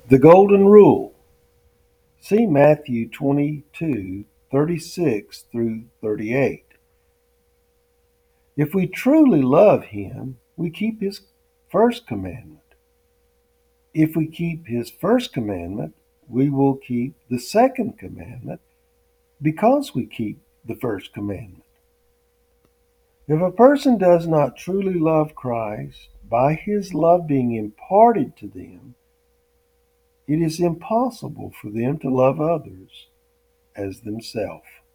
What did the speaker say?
The Golden Rule. See Matthew 22:36 through 38. If we truly love him, we keep his first commandment. If we keep his first commandment, we will keep the second commandment because we keep the first commandment. If a person does not truly love Christ, by his love being imparted to them, it is impossible for them to love others as themselves.